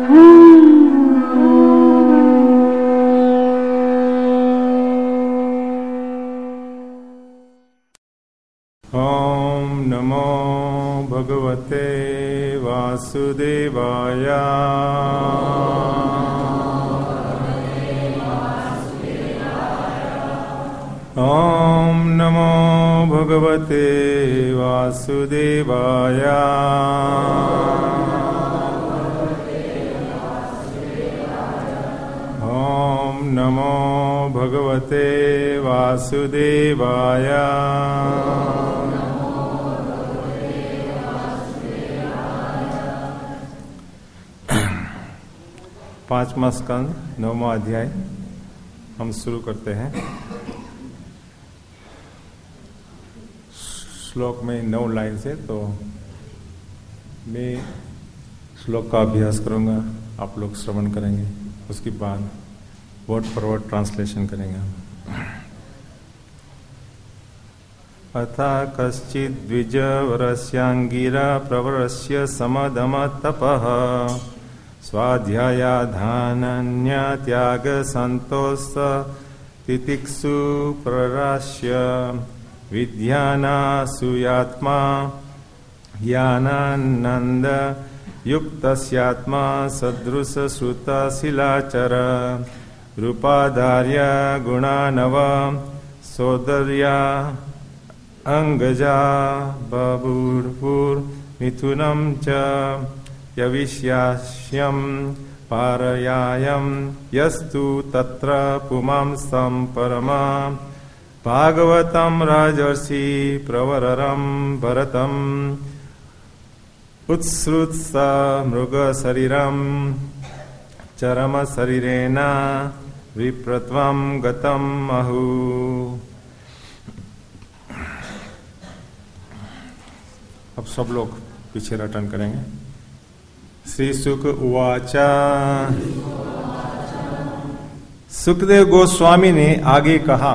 भगवते वासुदेवाय। ओम नमो भगवते वासुदेवाय। ओम नमो भगवते वासुदेवाय। 5वां स्कंद 9वां अध्याय हम शुरू करते हैं। श्लोक में 9 लाइन से, तो मैं श्लोक का अभ्यास करूंगा, आप लोग श्रवण करेंगे, उसके बाद वर्ड फॉर वर्ड ट्रांसलेशन करेंगे। अथा कश्चित् द्विजवरस्यांगिरा प्रवरस्य समदम तपः स्वाध्यायाधानन्य त्याग संतोष तितिक्षु प्रराश्य विद्यानासूयात्मा ज्ञानानंद युक्तस्यात्मा सदृश श्रुतशिलाचर रूपाधार्य गुणानव सौदर्या अंगजा बभूर्भूर्मिथुनं च यविष्यास्यं पारयायं यस्तु तत्र पुमांसं परमा भागवतं राजर्षि प्रवररं भरतं उत्सृत्स मृगशरीरं चरमशरीरेण विप्रत्वं गतं आहु। अब सब लोग पीछे रिटर्न करेंगे। श्री शुक उवाच। सुखदेव गोस्वामी ने आगे कहा,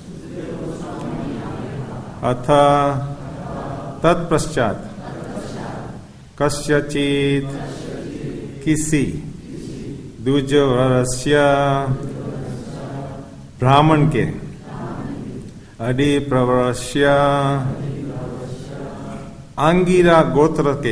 अथ तत्पश्चात कस्यचित् किसी द्विजवरस्य ब्राह्मण के अधिप्रवरस्य अंगिरा गोत्र के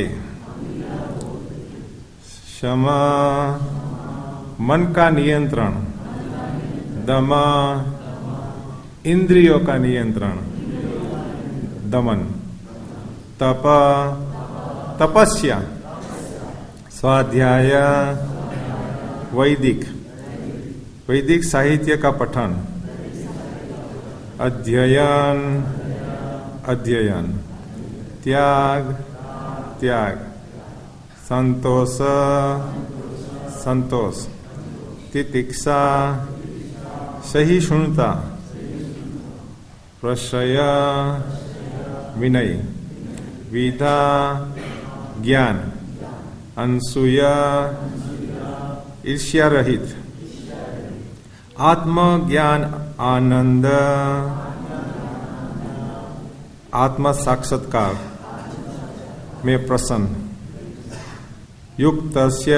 क्षमा मन का नियंत्रण, दम इंद्रियों का नियंत्रण, दमन, तप तपस्या, स्वाध्याय वैदिक साहित्य का पठन, अध्ययन, त्याग, संतोष, तितिक्षा, सहिष्णुता, प्रश्रय, विनय, विधा, ज्ञान, अनसूया, ईर्ष्या रहित, आत्मज्ञान, आनंद, आत्म साक्षात्कार में प्रसन्न, युक्तस्य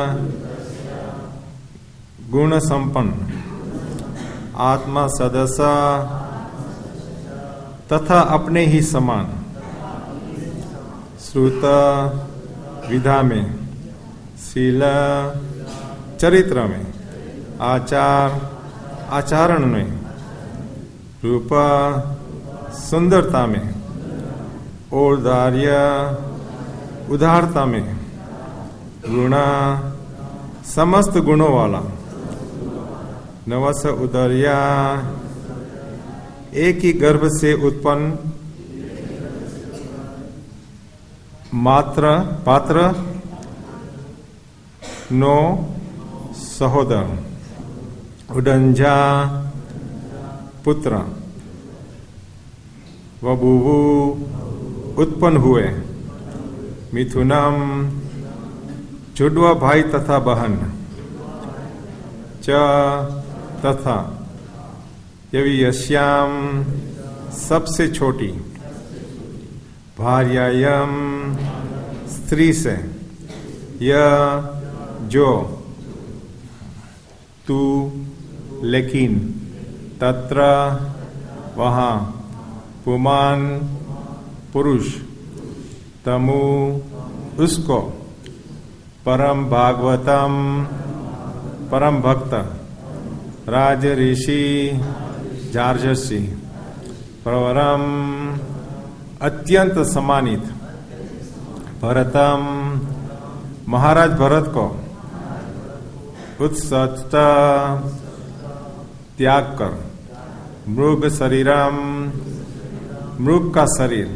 गुण संपन्न, आत्मा सदस्य तथा अपने ही समान, श्रुत विधा में, शील चरित्र में, आचरण में, रूप सुंदरता में, औदार्य उदारता में, गुण समस्त गुणों वाला, नवस उदर्या एक ही गर्भ से उत्पन्न, पात्र 9 सहोदर, उडंजा पुत्र, वबुवु उत्पन्न हुए, मिथुनम जुड़वा भाई तथा बहन, च तथा यवियश्याम सबसे छोटी, भार्यायम स्त्री से, य जो, तू, लेकिन, तत्र, वहाँ, पुमान, पुरुष, तमु, उसको, परम भागवतम, परम भक्त, राज ऋषि, जार्जसी, प्रवरम, अत्यंत सम्मानित, भरतम, महाराज भरत को, उत्सत त्याग कर, मृग शरीरम, मृग का शरीर,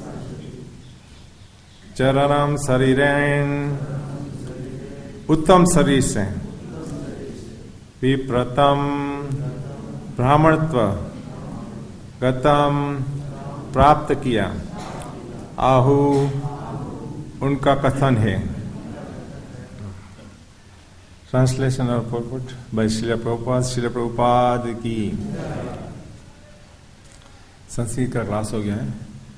चरणम शरीरेण, उत्तम शरीर से, विप्रतम, ब्राह्मणत्व, गतम, प्राप्त किया, आहु, उनका कथन है। ट्रांसलेशन और पुट बाय श्रील प्रभुपाद की। संस्कृत का क्लास हो गया है।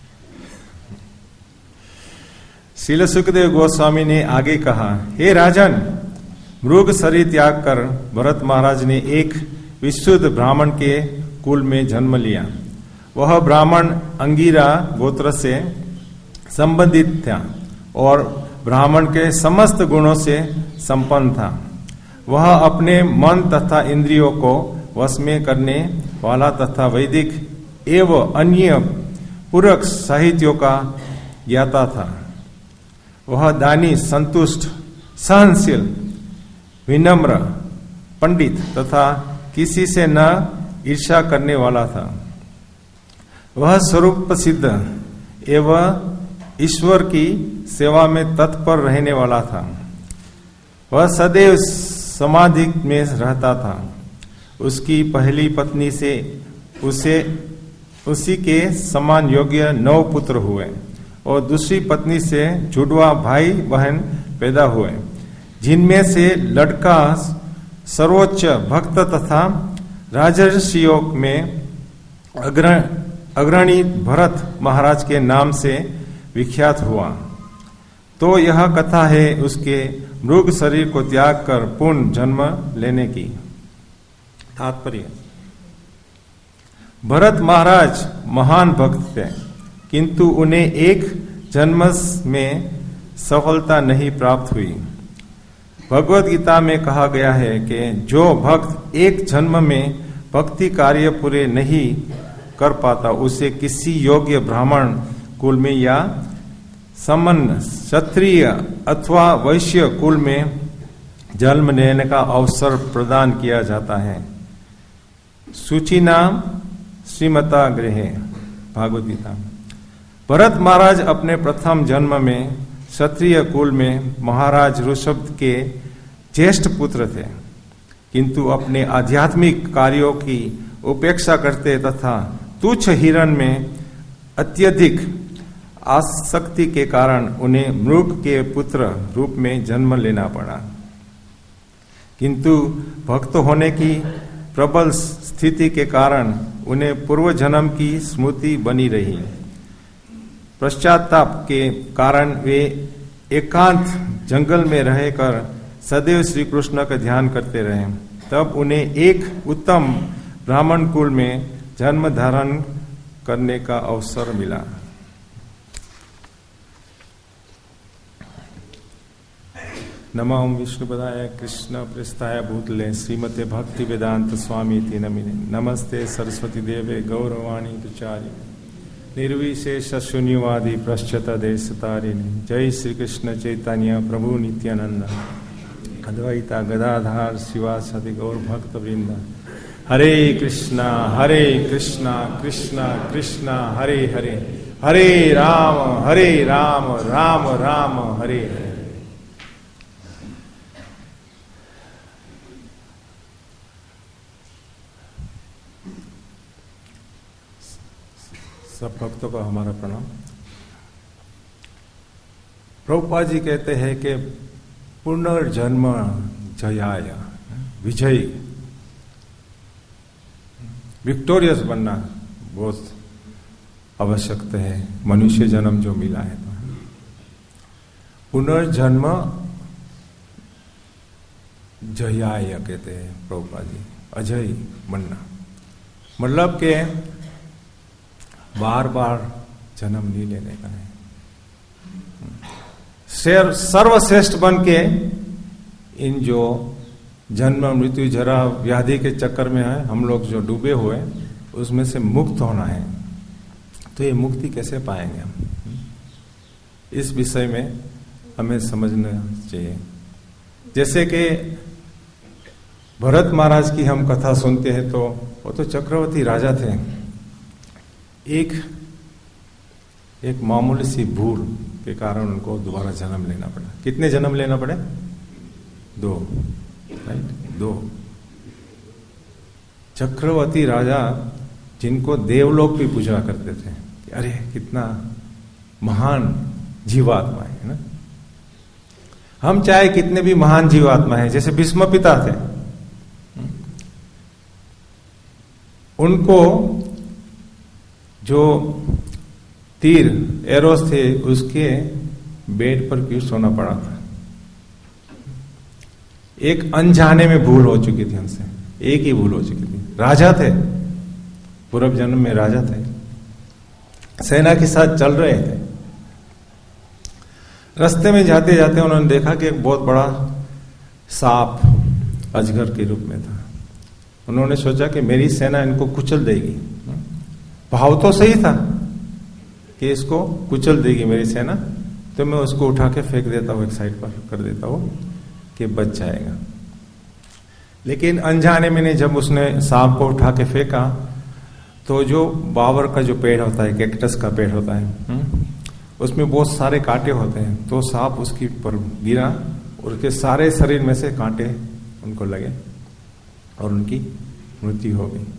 श्रील सुखदेव गोस्वामी ने आगे कहा, हे राजन, मृग शरीर त्याग कर भरत महाराज ने एक विशुद्ध ब्राह्मण के कुल में जन्म लिया। वह ब्राह्मण अंगिरा गोत्र से संबंधित था और ब्राह्मण के समस्त गुणों से संपन्न था। वह अपने मन तथा इंद्रियों को वश में करने वाला तथा वैदिक एवं अन्य पूरक साहित्यों का ज्ञाता था। वह दानी, संतुष्ट, सहनशील, विनम्र, पंडित तथा किसी से न ईर्ष्या करने वाला था। वह स्वरूप सिद्ध एवं ईश्वर की सेवा में तत्पर रहने वाला था। वह सदैव समाधि में रहता था। उसकी पहली पत्नी से उसी के समान योग्य 9 पुत्र हुए और दूसरी पत्नी से जुड़वा भाई बहन पैदा हुए, जिनमें से लड़का सर्वोच्च भक्त तथा राजर्षियों में अग्रणी भरत महाराज के नाम से विख्यात हुआ। तो यह कथा है उसके मृग शरीर को त्याग कर पुनः जन्म लेने की। तात्पर्य, भरत महाराज महान भक्त थे, किंतु उन्हें एक जन्म में सफलता नहीं प्राप्त हुई। भगवद गीता में कहा गया है कि जो भक्त एक जन्म में भक्ति कार्य पूरे नहीं कर पाता, उसे किसी योग्य ब्राह्मण कुल में या सम्पन्न क्षत्रिय अथवा वैश्य कुल में जन्म लेने का अवसर प्रदान किया जाता है। सूची नाम श्रीमता गृहे, भागवत गीता। भरत महाराज अपने प्रथम जन्म में क्षत्रिय कुल में महाराज ऋषभ के ज्येष्ठ पुत्र थे, किंतु अपने आध्यात्मिक कार्यों की उपेक्षा करते तथा तुच्छ हिरण में अत्यधिक आसक्ति के कारण उन्हें मृग के पुत्र रूप में जन्म लेना पड़ा। किंतु भक्त होने की प्रबल स्थिति के कारण उन्हें पूर्व जन्म की स्मृति बनी रही। पश्चाताप के कारण वे एकांत जंगल में रहकर सदैव श्री कृष्ण का ध्यान करते रहे। तब उन्हें एक उत्तम ब्राह्मण कुल में जन्म धारण करने का अवसर मिला। नमो विष्णुपदाय कृष्ण प्रेष्ठाय भूतले श्रीमते भक्ति वेदांत स्वामी नमिने नमस्ते सरस्वती देवे गौरवाणी प्रचारिणे निर्विशेष शून्यवादी प्रश्चत देश तारिणी। जय श्री कृष्ण चैतन्य प्रभु नित्यानंद अद्वैता गदाधार शिवासदि गौर भक्त वृंद। हरे कृष्णा कृष्णा कृष्णा हरे हरे, हरे राम राम राम हरे हरे। सब भक्तों को हमारा प्रणाम। प्रभुपाद जी कहते हैं कि पुनर्जन्म जयाय, विजय, विक्टोरियस बनना बहुत आवश्यकता है। मनुष्य जन्म जो मिला है, तो पुनर्जन्म जयाय कहते हैं प्रभुपाद जी, अजय बनना, मतलब के बार बार जन्म नहीं लेने का है, सर्वश्रेष्ठ बन के इन जो जन्म मृत्यु जरा व्याधि के चक्कर में है हम लोग जो डूबे हुए, उसमें से मुक्त होना है। तो ये मुक्ति कैसे पाएंगे हम, इस विषय में हमें समझना चाहिए। जैसे कि भरत महाराज की हम कथा सुनते हैं तो वो तो चक्रवर्ती राजा थे, एक मामूली सी भूल के कारण उनको दोबारा जन्म लेना पड़ा। कितने जन्म लेना पड़े? 2, राइट, 2। चक्रवर्ती राजा जिनको देवलोक भी पूजा करते थे कि अरे कितना महान जीवात्मा है ना। हम चाहे कितने भी महान जीवात्मा है, जैसे भीष्म पिता थे, उनको जो तीर एरोस थे उसके बेड पर क्यों सोना पड़ा था? एक अनजाने में भूल हो चुकी थी उनसे, एक ही भूल हो चुकी थी। राजा थे, पूर्व जन्म में राजा थे, सेना के साथ चल रहे थे। रास्ते में जाते जाते उन्होंने देखा कि एक बहुत बड़ा सांप अजगर के रूप में था। उन्होंने सोचा कि मेरी सेना इनको कुचल देगी। भाव तो सही था कि इसको कुचल देगी मेरी सेना, तो मैं उसको उठा के फेंक देता हूं, एक साइड पर कर देता हूं कि बच जाएगा। लेकिन अनजाने में जब उसने सांप को उठा के फेंका तो जो बाबर का जो पेड़ होता है, कैक्टस का पेड़ होता है, उसमें बहुत सारे कांटे होते हैं। तो सांप उसकी पर गिरा और उसके सारे शरीर में से कांटे उनको लगे और उनकी मृत्यु हो गई।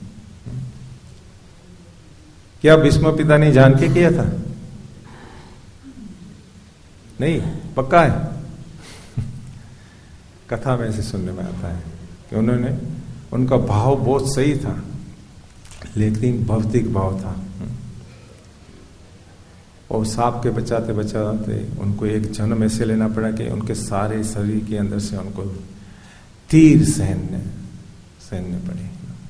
क्या भीष्म पिता ने जान के किया था? नहीं, पक्का है। कथा में से सुनने में आता है कि उन्होंने, उनका भाव बहुत सही था, लेकिन भौतिक भाव था। और सांप के बचाते बचाते उनको एक जन्म ऐसे लेना पड़ा कि उनके सारे शरीर के अंदर से उनको तीर सहने पड़े।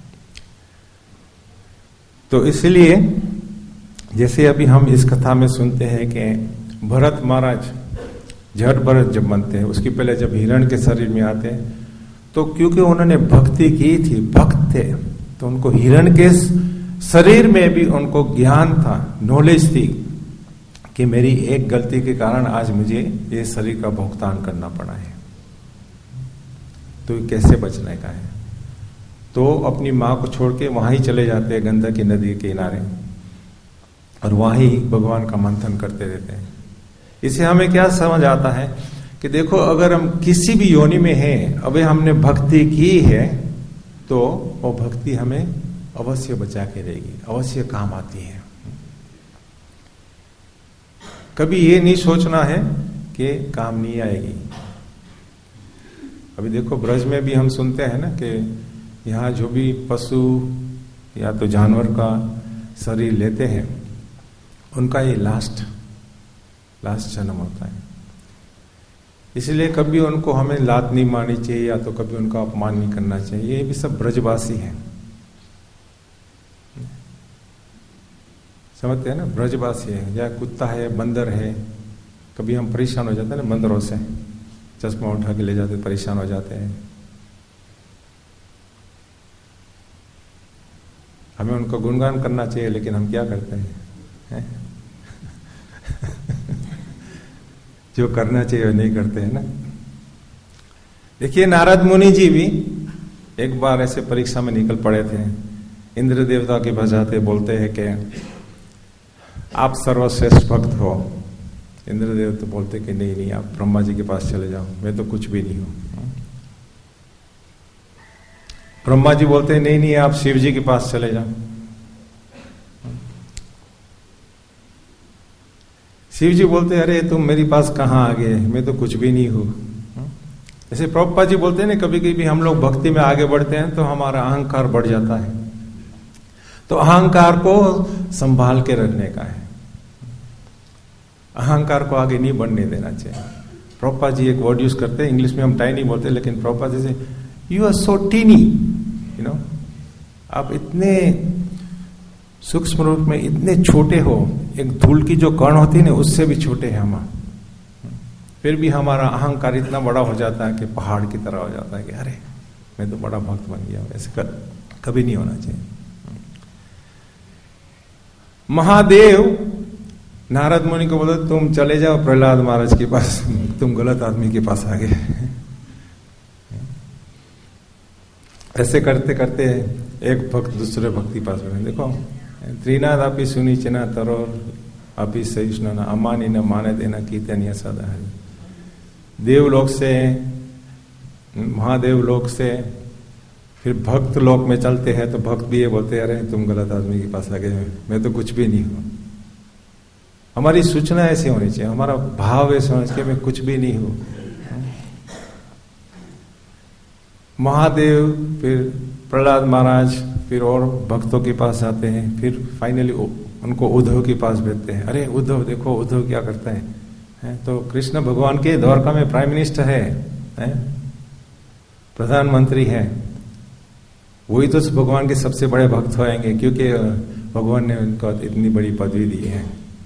तो इसलिए जैसे अभी हम इस कथा में सुनते हैं कि भरत महाराज जट भरत जब बनते हैं, उसकी पहले जब हिरण के शरीर में आते हैं तो क्योंकि उन्होंने भक्ति की थी, भक्त थे, तो उनको हिरण के शरीर में भी उनको ज्ञान था, नॉलेज थी कि मेरी एक गलती के कारण आज मुझे ये शरीर का भुगतान करना पड़ा है, तो कैसे बचने का है। तो अपनी माँ को छोड़ के वहां ही चले जाते हैं गंगा की नदी के किनारे, और वहां ही भगवान का मंथन करते रहते हैं। इससे हमें क्या समझ आता है कि देखो, अगर हम किसी भी योनि में हैं, अभी हमने भक्ति की है, तो वो भक्ति हमें अवश्य बचा के रहेगी, अवश्य काम आती है। कभी ये नहीं सोचना है कि काम नहीं आएगी। अभी देखो, ब्रज में भी हम सुनते हैं ना कि यहाँ जो भी पशु या तो जानवर का शरीर लेते हैं, उनका ये लास्ट जन्म होता है। इसलिए कभी उनको हमें लात नहीं मारनी चाहिए, या तो कभी उनका अपमान नहीं करना चाहिए। ये भी सब ब्रजवासी हैं, समझते हैं ना, ब्रजवासी है। या कुत्ता है, बंदर है, कभी हम परेशान हो जाते हैं ना बंदरों से, चश्मा उठा के ले जाते, परेशान हो जाते हैं। हमें उनको गुणगान करना चाहिए, लेकिन हम क्या करते हैं? जो करना चाहिए वो नहीं करते हैं ना। देखिए, नारद मुनि जी भी एक बार ऐसे परीक्षा में निकल पड़े थे। इंद्र देवता के बजाते बोलते हैं कि आप सर्वश्रेष्ठ भक्त हो। इंद्र देवता बोलते कि नहीं नहीं, आप ब्रह्मा जी के पास चले जाओ, मैं तो कुछ भी नहीं हूं। ब्रह्मा जी बोलते हैं नहीं नहीं, आप शिव जी के पास चले जाओ। शिव जी बोलते अरे तुम मेरे पास कहाँ आ गए, मैं तो कुछ भी नहीं हूं। जैसे प्रभुपाद जी बोलते हैं ना, कभी कभी हम लोग भक्ति में आगे बढ़ते हैं तो हमारा अहंकार बढ़ जाता है, तो अहंकार को संभाल के रखने का है, अहंकार को आगे नहीं बढ़ने देना चाहिए। प्रभुपाद जी एक वर्ड यूज करते हैं, इंग्लिश में हम टाइनी बोलते हैं, लेकिन प्रभुपाद जी से you are so tiny, you know, आप इतने सूक्ष्म रूप में इतने छोटे हो, एक धूल की जो कण होती है ना उससे भी छोटे हैं हम, फिर भी हमारा अहंकार इतना बड़ा हो जाता है कि पहाड़ की तरह हो जाता है कि अरे मैं तो बड़ा भक्त बन गया। ऐसे कभी नहीं होना चाहिए। महादेव नारद मुनि को बोले तुम चले जाओ प्रहलाद महाराज के पास, तुम गलत आदमी के पास आ गए। ऐसे करते करते एक भक्त दूसरे भक्त के पास गए। देखो त्रिनाद अपि सुनिचना तरोर अपि सहिष्णु न अमानी न माने देना कीर्तनिया सदा है। देवलोक से, महादेव लोक से फिर भक्त लोक में चलते हैं तो भक्त भी ये बोलते हैं अरे तुम गलत आदमी के पास आ गए, मैं तो कुछ भी नहीं हूं। हमारी सूचना ऐसी होनी चाहिए, हमारा भाव ऐसे होना चाहिए मैं कुछ भी नहीं हूं। महादेव फिर प्रहलाद महाराज फिर और भक्तों के पास आते हैं, फिर फाइनली उनको उद्धव के पास भेजते हैं। अरे उद्धव देखो उद्धव क्या करता है, तो कृष्ण भगवान के द्वारका में प्राइम मिनिस्टर है, प्रधानमंत्री है, वही तो भगवान के सबसे बड़े भक्त होंगे क्योंकि भगवान ने उनको इतनी बड़ी पदवी दी है।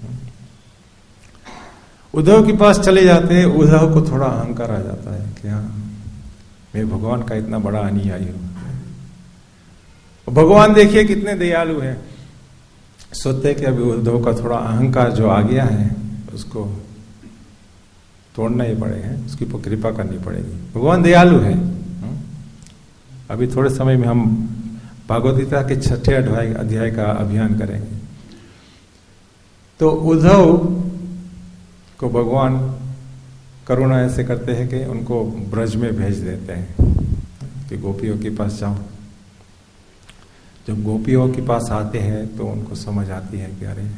उद्धव के पास चले जाते हैं, उद्धव को थोड़ा अहंकार आ जाता है कि हाँ मैं भगवान का इतना बड़ा अनुयायी हूं। भगवान देखिए कितने दयालु हैं, सोचते कि अभी उद्धव का थोड़ा अहंकार जो आ गया है उसको तोड़ना ही पड़ेगा, उसकी ऊपर कृपा करनी पड़ेगी। भगवान दयालु है। अभी थोड़े समय में हम भागवत गीता के 6ठे अध्याय का अभियान करेंगे। तो उद्धव को भगवान करुणा ऐसे करते हैं कि उनको ब्रज में भेज देते हैं कि गोपियों के पास जाओ। जब गोपियों के पास आते हैं तो उनको समझ आती है कि अरे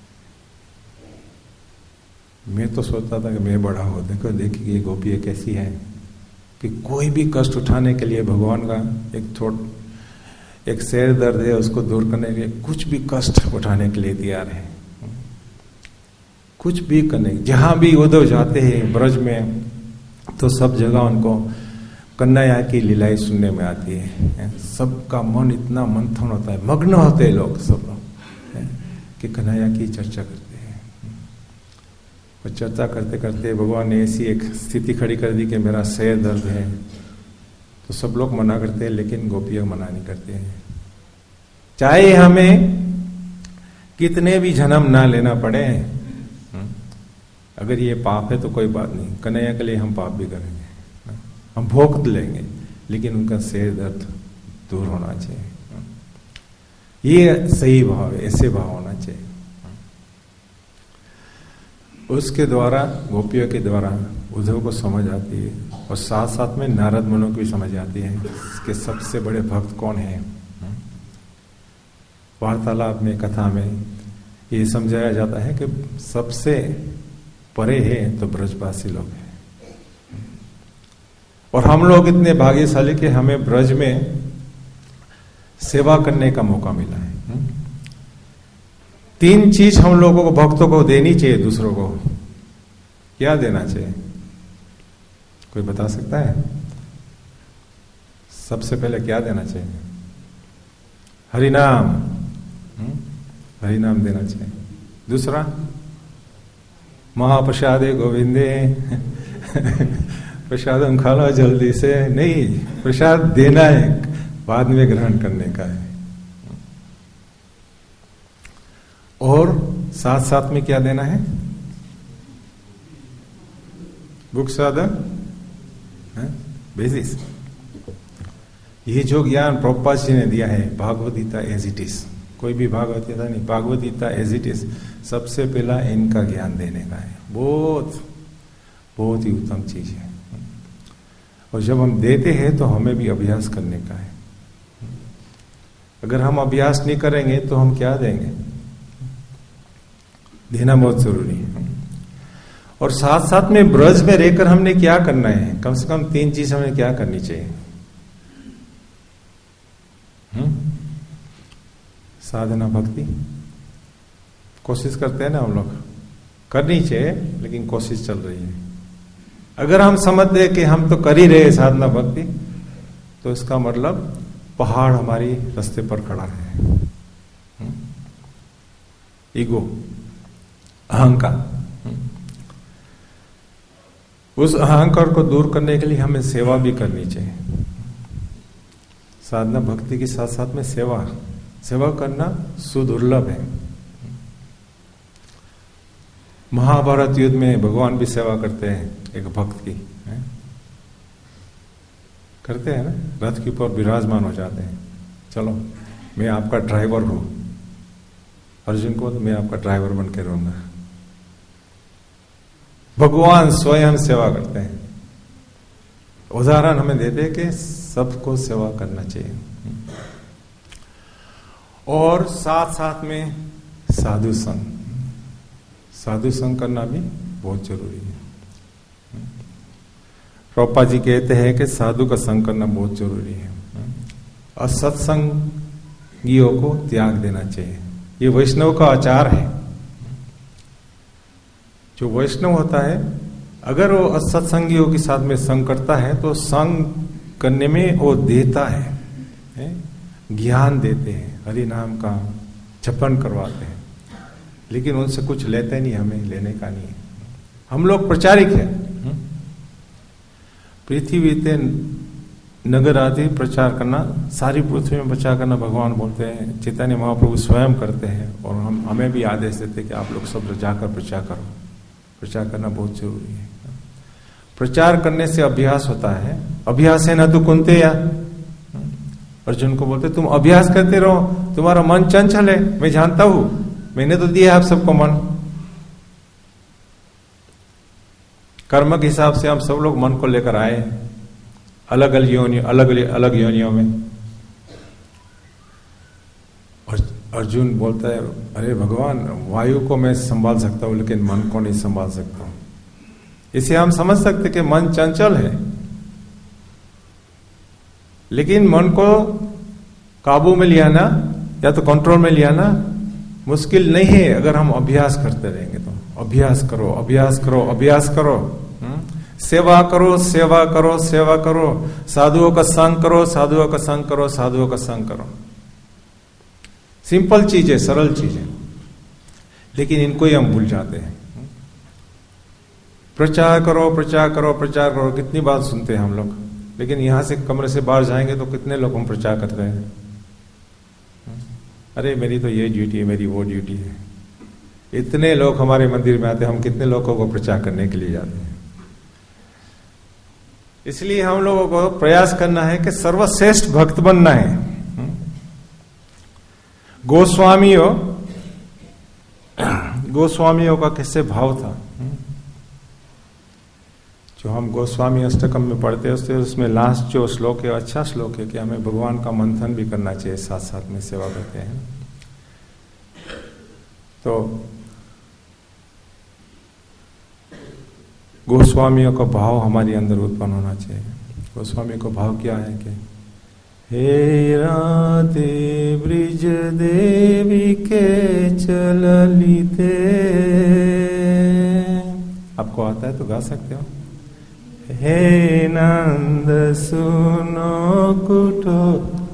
मैं तो सोचता था कि मैं बड़ा हूं, देखो देखिए ये गोपियां कैसी है कि कोई भी कष्ट उठाने के लिए भगवान का एक शेर दर्द है उसको दूर करने के लिए कुछ भी कष्ट उठाने के लिए तैयार है, कुछ भी करने। जहां भी उद्धव जाते हैं ब्रज में तो सब जगह उनको कन्हैया की लीलाएं सुनने में आती है। सबका मन इतना मंथन होता है, मग्न होते हैं लोग सब कि कन्हैया की चर्चा करते हैं। और चर्चा करते करते भगवान ने ऐसी एक स्थिति खड़ी कर दी कि मेरा शेर दर्द है, तो सब लोग मना करते हैं लेकिन गोपियां मना नहीं करते हैं। चाहे हमें कितने भी जन्म ना लेना पड़े, अगर ये पाप है तो कोई बात नहीं, कन्हैया के लिए हम पाप भी करेंगे, हम भोग लेंगे, लेकिन उनका शेर दर्द दूर होना चाहिए। ये सही भाव है, ऐसे भाव होना चाहिए। उसके द्वारा गोपियों के द्वारा उद्धव को समझ आती है और साथ साथ में नारद मुनि को भी समझ आती है कि सबसे बड़े भक्त कौन है। वार्तालाप में, कथा में ये समझाया जाता है कि सबसे परे है तो ब्रजवासी लोग हैं। और हम लोग इतने भाग्यशाली कि हमें ब्रज में सेवा करने का मौका मिला है। 3 चीज हम लोगों को, भक्तों को देनी चाहिए दूसरों को। क्या देना चाहिए, कोई बता सकता है? सबसे पहले क्या देना चाहिए? हरिनाम, हरिनाम देना चाहिए। दूसरा महाप्रसादे गोविंदे, प्रसाद खा लो जल्दी से, नहीं, प्रसाद देना है, बाद में ग्रहण करने का है। और साथ साथ में क्या देना है? Books are the basis. ये जो ज्ञान प्रभुपाद जी ने दिया है, Bhagavad Gita as it is, कोई भी भागवत गीता नहीं, Bhagavad Gita as it is, सबसे पहला इनका ज्ञान देने का है। बहुत बहुत ही उत्तम चीज है। और जब हम देते हैं तो हमें भी अभ्यास करने का है। अगर हम अभ्यास नहीं करेंगे तो हम क्या देंगे? देना बहुत जरूरी है। और साथ साथ में ब्रज में रहकर हमने क्या करना है? कम से कम 3 चीज हमें क्या करनी चाहिए? साधना, भक्ति, कोशिश करते हैं ना हम लोग, करनी चाहिए, लेकिन कोशिश चल रही है। अगर हम समझते हैं कि हम तो कर ही रहे साधना भक्ति, तो इसका मतलब पहाड़ हमारी रास्ते पर खड़ा है। ईगो, अहंकार। उस अहंकार को दूर करने के लिए हमें सेवा भी करनी चाहिए। साधना भक्ति के साथ साथ में सेवा करना सुदुर्लभ है। महाभारत युद्ध में भगवान भी सेवा करते हैं एक भक्त की, करते हैं ना, रथ के ऊपर विराजमान हो जाते हैं, चलो मैं आपका ड्राइवर हूं। अर्जुन को तो मैं आपका ड्राइवर बन के रहूंगा। भगवान स्वयं सेवा करते हैं। उदाहरण हमें देते हैं कि सबको सेवा करना चाहिए, और साथ साथ में साधु संग करना भी बहुत जरूरी है। प्रभुपाद जी कहते हैं कि साधु का संग करना बहुत जरूरी है, और सत्संगियों को त्याग देना चाहिए। ये वैष्णव का आचार है। जो वैष्णव होता है, अगर वो असत्संगियों के साथ में संग करता है तो संग करने में वो देता है, ज्ञान देते हैं, हरि नाम का जपन करवाते हैं, लेकिन उनसे कुछ लेते नहीं, हमें लेने का नहीं है। हम लोग प्रचारिक हैं। पृथ्वी ते नगर आदि प्रचार करना, सारी पृथ्वी में प्रचार करना भगवान बोलते हैं, चैतन्य महाप्रभु स्वयं करते हैं, और हमें भी आदेश देते हैं कि आप लोग सब जाकर प्रचार करो। प्रचार करना बहुत जरूरी है। प्रचार करने से अभ्यास होता है। अभ्यास है ना तो कुंते या अर्जुन को बोलते तुम अभ्यास करते रहो, तुम्हारा मन चंचल है, मैं जानता हूं, मैंने तो दिया आप सबको मन। कर्म के हिसाब से हम सब लोग मन को लेकर आए, अलग अलग योनियों में। और अर्जुन बोलता है, अरे भगवान, वायु को मैं संभाल सकता हूं लेकिन मन को नहीं संभाल सकता हूं। इसे हम समझ सकते कि मन चंचल है, लेकिन मन को काबू में लिया ना, या तो कंट्रोल में लिया ना, मुश्किल नहीं है अगर हम अभ्यास करते रहेंगे तो। अभ्यास करो, अभ्यास करो, अभ्यास करो, सेवा करो, सेवा करो, सेवा करो, साधुओं का संग करो, साधुओं का संग करो, साधुओं का संग करो। सिंपल चीज है, सरल चीज है, लेकिन इनको ही हम भूल जाते हैं। प्रचार करो, प्रचार करो, प्रचार करो, कितनी बात सुनते हैं हम लोग, लेकिन यहां से कमरे से बाहर जाएंगे तो कितने लोग हम प्रचार करते हैं। अरे मेरी तो ये ड्यूटी है, मेरी वो ड्यूटी है। इतने लोग हमारे मंदिर में आते हैं, हम कितने लोगों को प्रचार करने के लिए जाते हैं। इसलिए हम लोगों को प्रयास करना है कि सर्वश्रेष्ठ भक्त बनना है। गोस्वामियों का कैसे भाव था, जो हम गोस्वामी अष्टकम में पढ़ते हैं, उसमें लास्ट जो श्लोक है अच्छा श्लोक है कि हमें भगवान का मंथन भी करना चाहिए, साथ साथ में सेवा करते हैं। तो गोस्वामियों का भाव हमारे अंदर उत्पन्न होना चाहिए। गोस्वामी का भाव क्या है कि हे राधे ब्रिज देवी के चललिते, आपको आता है तो गा सकते हो। हे नंद सुनो कुटो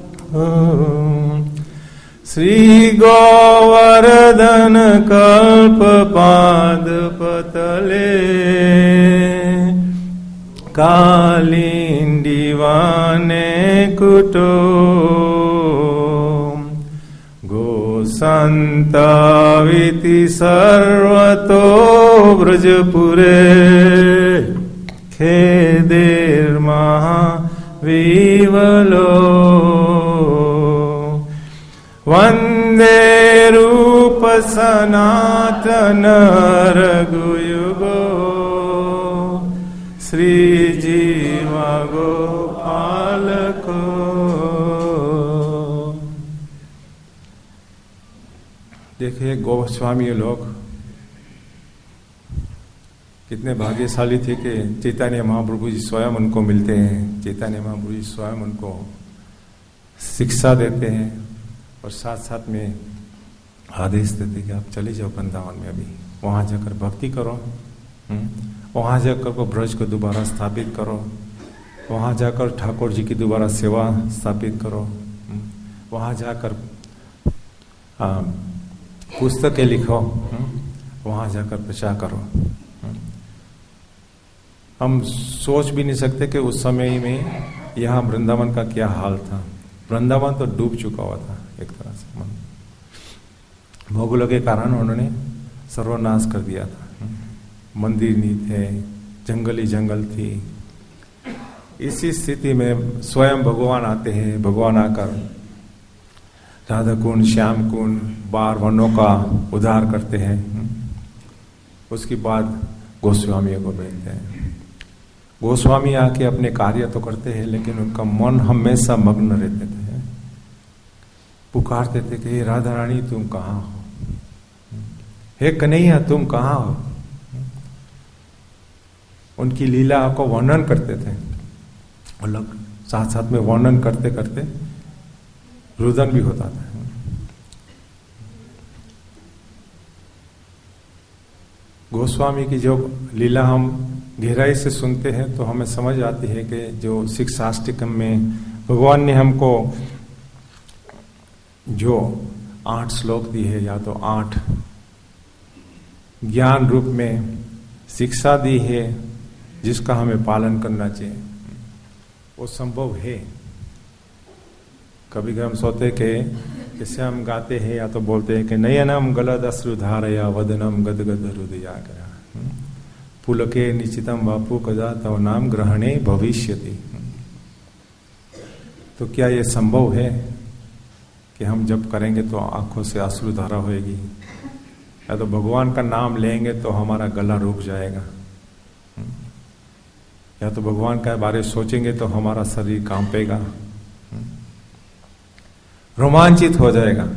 श्री गोवर्धन कल्प पाद पतले कालिंदीवाने कुटो गो संताविति सर्वतो ब्रजपुरे खेदेर महाविवलो वंदे रूप सनातन रघुयुगो श्री जीवा गोपाल को। देखिए गोस्वामी लोग कितने भाग्यशाली थे कि चैतन्य महाप्रभु जी स्वयं उनको मिलते हैं, चैतन्य महाप्रभु जी स्वयं उनको शिक्षा देते हैं और साथ साथ में आदेश देते कि आप चले जाओ वृंदावन में, अभी वहां जाकर भक्ति करो, वहां जाकर को ब्रज को दोबारा स्थापित करो, वहां जाकर ठाकुर जी की दोबारा सेवा स्थापित करो, वहां जाकर पुस्तकें लिखो, वहां जाकर प्रचार करो। हम सोच भी नहीं सकते कि उस समय में यहाँ वृंदावन का क्या हाल था। वृंदावन तो डूब चुका हुआ था एक तरह से, मोगलों के कारण उन्होंने सर्वनाश कर दिया था। मंदिर नहीं थे, जंगल ही जंगल थी। इसी स्थिति में स्वयं भगवान आते हैं। भगवान आकर राधा कुंड, श्याम कुंड, 12 वर्णों का उद्धार करते हैं। उसके बाद गोस्वामियों को भेजते हैं। गोस्वामी आके अपने कार्य तो करते हैं, लेकिन उनका मन हमेशा मग्न रहते थे। पुकारते थे कि हे राधा रानी तुम कहाँ हो, हे कन्हैया तुम कहाँ हो। उनकी लीला को वर्णन करते थे, अलग साथ साथ में वर्णन करते करते रुदन भी होता था। गोस्वामी की जो लीला हम गहराई से सुनते हैं तो हमें समझ आती है कि जो शिक्षाष्टकम में भगवान ने हमको जो 8 श्लोक दी है, या तो 8 ज्ञान रूप में शिक्षा दी है जिसका हमें पालन करना चाहिए, वो संभव है। कभी कभी हम सोते कि जैसे हम गाते हैं या तो बोलते हैं कि नयनम गलद अश्रुधारया वदनम गदगद हृदयाग्रह पुलके निश्चितम बापू कदा तव नाम ग्रहणे भविष्यति। तो क्या ये संभव है कि हम जब करेंगे तो आंखों से अश्रुधारा होएगी, या तो भगवान का नाम लेंगे तो हमारा गला रुक जाएगा, या तो भगवान के बारे में सोचेंगे तो हमारा शरीर कांपेगा, रोमांचित हो जाएगा।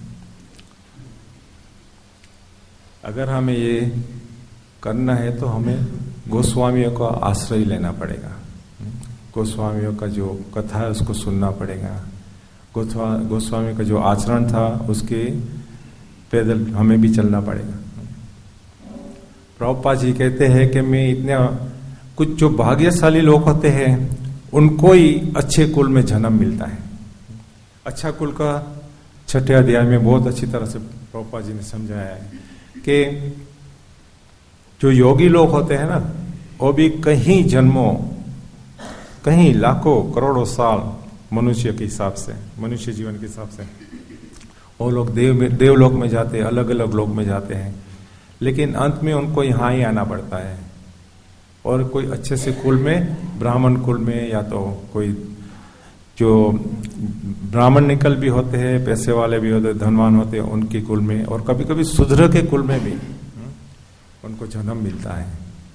अगर हमें ये करना है तो हमें गोस्वामियों का आश्रय लेना पड़ेगा। गोस्वामियों का जो कथा है उसको सुनना पड़ेगा। गोस्वामी का जो आचरण था उसके पैदल हमें भी चलना पड़ेगा। प्रभुपाद जी कहते हैं कि मैं इतने कुछ जो भाग्यशाली लोग होते हैं उनको ही अच्छे कुल में जन्म मिलता है। अच्छा कुल का 6ठे अध्याय में बहुत अच्छी तरह से प्रभुपाद जी ने समझाया है कि जो योगी लोग होते हैं ना, वो भी कहीं जन्मों, कहीं लाखों करोड़ों साल मनुष्य के हिसाब से, मनुष्य जीवन के हिसाब से वो लोग देवलोक में जाते हैं, अलग अलग लोक में जाते हैं, लेकिन अंत में उनको यहाँ ही आना पड़ता है। और कोई अच्छे से कुल में, ब्राह्मण कुल में, या तो कोई जो ब्राह्मण निकल भी होते हैं, पैसे वाले भी होते हैं, धनवान होते हैं, उनके कुल में, और कभी कभी शूद्र के कुल में भी उनको जन्म मिलता है।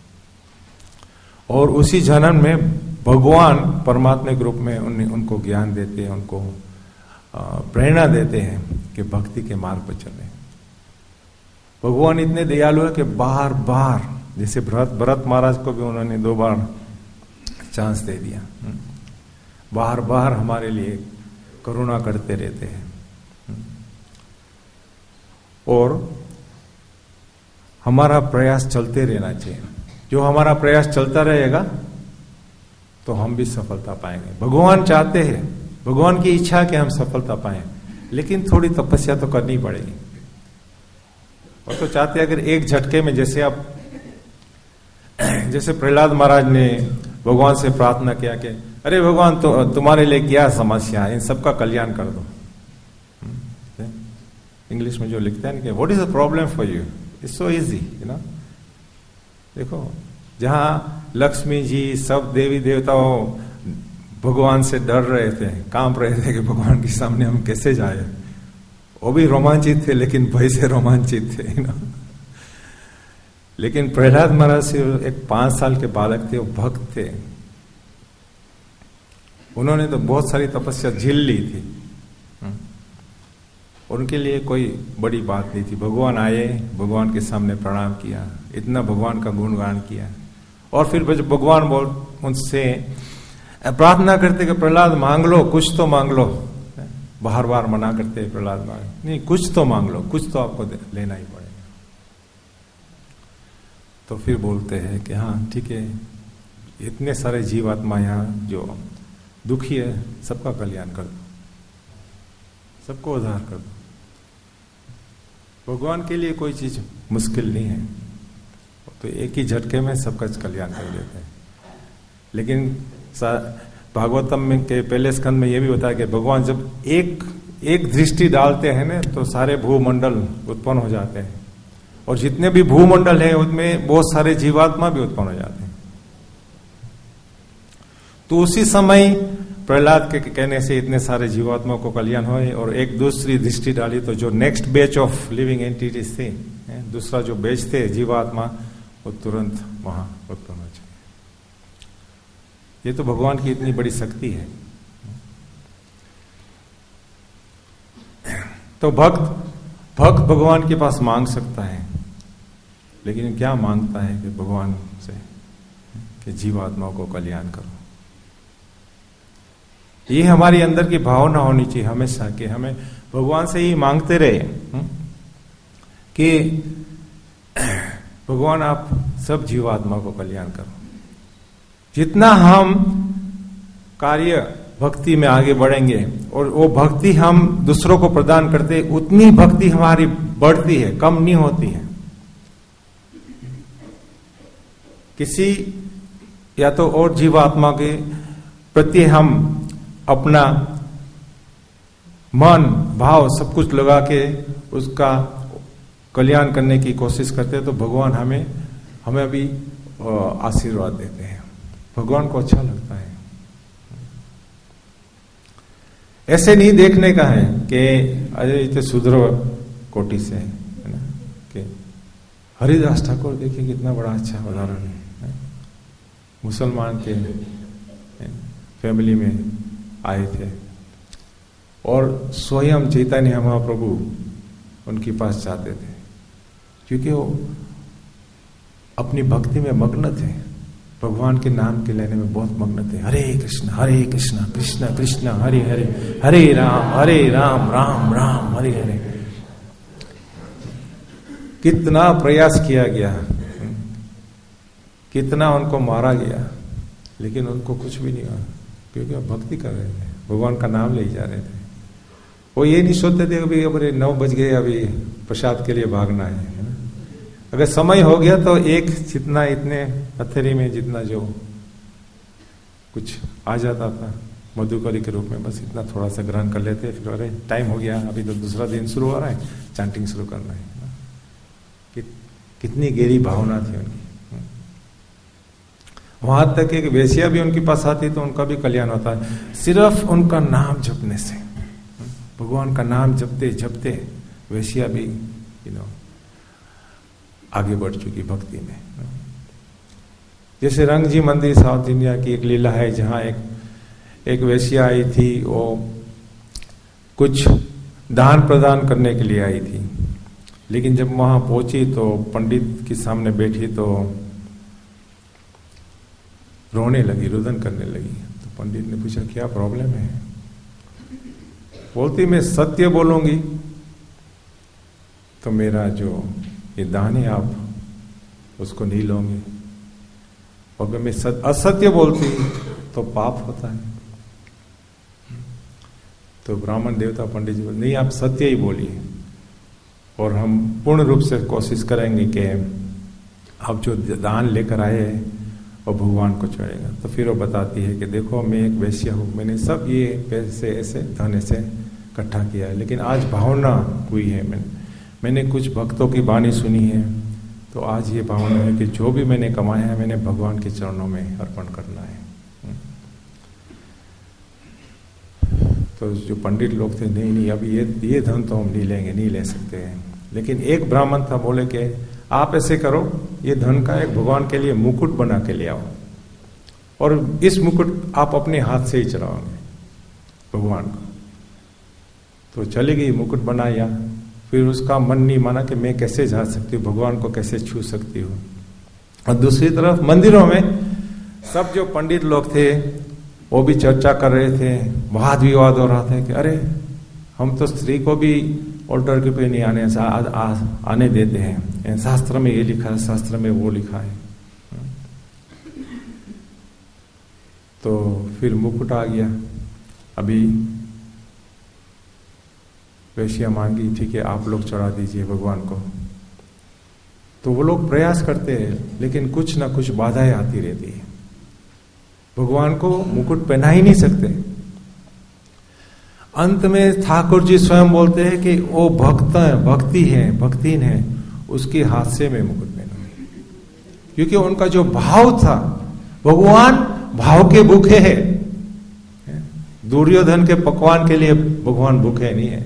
और उसी जन्म में भगवान परमात्मा के रूप में उनको ज्ञान देते हैं, उनको प्रेरणा देते हैं कि भक्ति के मार्ग पर चले। भगवान इतने दयालु है कि बार बार, जैसे भरत महाराज को भी उन्होंने 2 बार चांस दे दिया, बार बार हमारे लिए करुणा करते रहते हैं। और हमारा प्रयास चलते रहना चाहिए। जो हमारा प्रयास चलता रहेगा तो हम भी सफलता पाएंगे। भगवान चाहते हैं, भगवान की इच्छा है कि हम सफलता पाएं, लेकिन थोड़ी तपस्या तो करनी पड़ेगी। और तो चाहते हैं अगर एक झटके में, जैसे प्रहलाद महाराज ने भगवान से प्रार्थना किया कि अरे भगवान तो तुम्हारे लिए क्या समस्या है, इन सबका कल्याण कर दो। इंग्लिश में जो लिखते हैं कि what is the problem for you, it's so easy, you know. देखो, जहां लक्ष्मी जी सब देवी देवताओं भगवान से डर रहे थे, कांप रहे थे कि भगवान के सामने हम कैसे जाए, वो भी रोमांचित थे, लेकिन भय से रोमांचित थे, यू नो। लेकिन प्रहलाद महाराज से एक 5 साल के बालक थे, वो भक्त थे, उन्होंने तो बहुत सारी तपस्या झेल ली थी। उनके लिए कोई बड़ी बात नहीं थी। भगवान आए, भगवान के सामने प्रणाम किया, इतना भगवान का गुणगान किया, और फिर जब भगवान उनसे प्रार्थना करते कि प्रहलाद मांग लो, कुछ तो मांग लो, बार बार मना करते प्रहलाद मांग, नहीं कुछ तो मांग लो, कुछ तो आपको लेना ही पड़ेगा। तो फिर बोलते हैं कि हाँ ठीक है, इतने सारे जीवात्मा यहाँ जो दुखी है सबका कल्याण कर दो, सबको उद्धार कर दो। भगवान के लिए कोई चीज मुश्किल नहीं है, तो एक ही झटके में सबका कल्याण कर देते हैं। लेकिन भागवतम में के पहले स्कंद में यह भी बताया कि भगवान जब एक दृष्टि डालते हैं ना तो सारे भूमंडल उत्पन्न हो जाते हैं, और जितने भी भूमंडल है उनमें बहुत सारे जीवात्मा भी उत्पन्न हो जाते हैं। तो उसी समय प्रहलाद के कहने से इतने सारे जीवात्मा को कल्याण हुए, और एक दूसरी दृष्टि डाली तो जो next batch of living entities थे, दूसरा जो बैच थे जीवात्मा, वो तुरंत वहां उत्पन्न हो जाए। ये तो भगवान की इतनी बड़ी शक्ति है। तो भक्त भगवान के पास मांग सकता है, लेकिन क्या मांगता है कि भगवान से कि जीवात्माओं को कल्याण करो। ये हमारी अंदर की भावना होनी चाहिए हमेशा, कि हमें भगवान से ही मांगते रहे कि भगवान आप सब जीवात्मा को कल्याण करो। जितना हम कार्य भक्ति में आगे बढ़ेंगे और वो भक्ति हम दूसरों को प्रदान करते, उतनी भक्ति हमारी बढ़ती है, कम नहीं होती है। किसी या तो और जीवात्मा के प्रति हम अपना मन भाव सब कुछ लगा के उसका कल्याण करने की कोशिश करते हैं, तो भगवान हमें भी आशीर्वाद देते हैं। भगवान को अच्छा लगता है। ऐसे नहीं देखने का है कि अरे इतने सुधर कोटि से है ना, कि हरिदास ठाकुर देखिए कितना बड़ा अच्छा उदाहरण है। मुसलमान के फैमिली में आए थे, और स्वयं चैतन्य महाप्रभु उनके पास जाते थे, क्योंकि वो अपनी भक्ति में मग्न थे, भगवान के नाम के लेने में बहुत मग्न थे। हरे कृष्ण कृष्ण कृष्ण हरे हरे, हरे राम राम राम हरे हरे। कितना प्रयास किया गया, कितना उनको मारा गया, लेकिन उनको कुछ भी नहीं हुआ, क्योंकि वो भक्ति कर रहे थे, भगवान का नाम ले जा रहे थे। वो ये नहीं सोचते थे अभी अरे 9 बज गए, अभी प्रसाद के लिए भागना है ना। अगर समय हो गया तो एक जितना इतने हथेली में जितना जो कुछ आ जाता था मधुकरी के रूप में, बस इतना थोड़ा सा ग्रहण कर लेते, फिर अरे टाइम हो गया, अभी तो दूसरा दिन शुरू हो रहा है, चैंटिंग शुरू करना है। कितनी गहरी भावना थी उनकी। वहां तक एक वेश्या भी उनके पास आती तो उनका भी कल्याण होता है, सिर्फ उनका नाम जपने से। भगवान का नाम जपते जपते वेश्या भी आगे बढ़ चुकी भक्ति में। जैसे रंगजी मंदिर साउथ इंडिया की एक लीला है, जहां एक वेश्या आई थी, वो कुछ दान प्रदान करने के लिए आई थी, लेकिन जब वहां पहुंची तो पंडित के सामने बैठी तो रोने लगी, रुदन करने लगी। तो पंडित ने पूछा क्या प्रॉब्लम है? बोलती मैं सत्य बोलूंगी तो मेरा जो ये दान है आप उसको नहीं लोगे, और अगर मैं असत्य बोलती तो पाप होता है। तो ब्राह्मण देवता पंडित जी बोले नहीं, आप सत्य ही बोलिए, और हम पूर्ण रूप से कोशिश करेंगे कि आप जो दान लेकर आए हैं और भगवान को चढ़ेगा। तो फिर वो बताती है कि देखो मैं एक वैश्या हूँ, मैंने सब ये पैसे ऐसे धन से इकट्ठा किया है, लेकिन आज भावना हुई है, मैंने कुछ भक्तों की वाणी सुनी है, तो आज ये भावना है कि जो भी मैंने कमाया है मैंने भगवान के चरणों में अर्पण करना है। तो जो पंडित लोग थे नहीं अभी ये धन तो हम नहीं लेंगे, नहीं ले सकते हैं। लेकिन एक ब्राह्मण था, बोले कि आप ऐसे करो, ये धन का एक भगवान के लिए मुकुट बना के ले आओ, और इस मुकुट आप अपने हाथ से ही चढ़ाओगे भगवान को। तो चली गई, मुकुट बनाया, फिर उसका मन नहीं माना कि मैं कैसे जा सकती हूँ, भगवान को कैसे छू सकती हूँ। और दूसरी तरफ मंदिरों में सब जो पंडित लोग थे वो भी चर्चा कर रहे थे, वाद विवाद हो रहा था कि अरे हम तो स्त्री को भी ऑल्टर के पे नहीं आने देते हैं, शास्त्र में ये लिखा है, शास्त्र में वो लिखा है। तो फिर मुकुट आ गया। अभी वैश्या मांगी, ठीक है आप लोग चढ़ा दीजिए भगवान को। तो वो लोग प्रयास करते हैं, लेकिन कुछ ना कुछ बाधाएं आती रहती है। भगवान को मुकुट पहना ही नहीं सकते। अंत में ठाकुर जी स्वयं बोलते हैं कि वो भक्तिहीन है, उसके हाथ से मैं मुकुट पहनूंगी। क्योंकि उनका जो भाव था, भगवान भाव के भूखे हैं। दुर्योधन के पकवान के लिए भगवान भूखे नहीं है।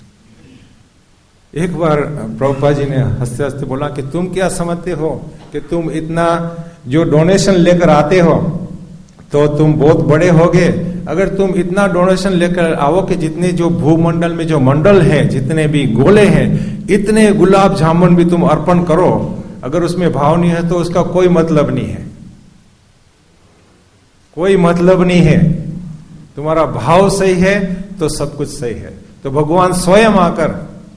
एक बार प्रभुपाद जी ने हंसते हंसते बोला कि तुम क्या समझते हो कि तुम इतना जो डोनेशन लेकर आते हो तो तुम बहुत बड़े होगे। अगर तुम इतना डोनेशन लेकर आओ कि जितने जो भूमंडल में जो मंडल है, जितने भी गोले हैं, इतने गुलाब जामुन भी तुम अर्पण करो, अगर उसमें भाव नहीं है तो उसका कोई मतलब नहीं है, कोई मतलब नहीं है। तुम्हारा भाव सही है तो सब कुछ सही है। तो भगवान स्वयं आकर